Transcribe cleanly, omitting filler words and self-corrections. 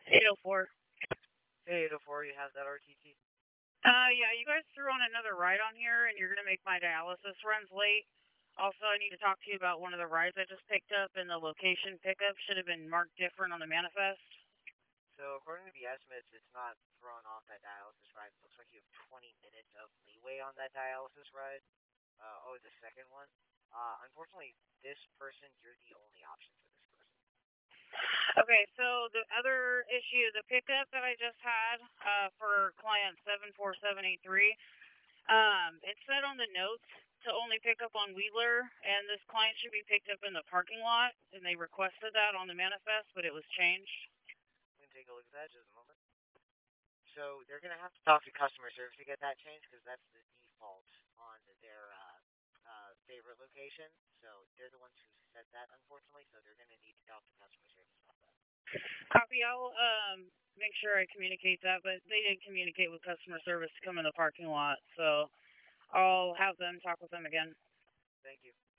804. Hey, 804, you have that RTT? Yeah, you guys threw on another ride on here, and you're going to make my dialysis runs late. Also, I need to talk to you about one of the rides I just picked up, and the location pickup should have been marked different on the manifest. So, according to the estimates, it's not thrown off that dialysis ride. It looks like you have 20 minutes of leeway on that dialysis ride. The second one. Unfortunately, this person, you're the only option for this person. Okay, so the other issue, the pickup that I just had for client 74783, it said on the notes to only pick up on Wheeler, and this client should be picked up in the parking lot, and they requested that on the manifest, but it was changed. I'm going to take a look at that just a moment. So, they're going to have to talk to customer service to get that changed because that's the default on their favorite location. So, they're the ones who set that, unfortunately, so they're going to need to talk to customer service about that. Copy. I'll make sure I communicate that, but they didn't communicate with customer service to come in the parking lot, so I'll have them talk with them again. Thank you.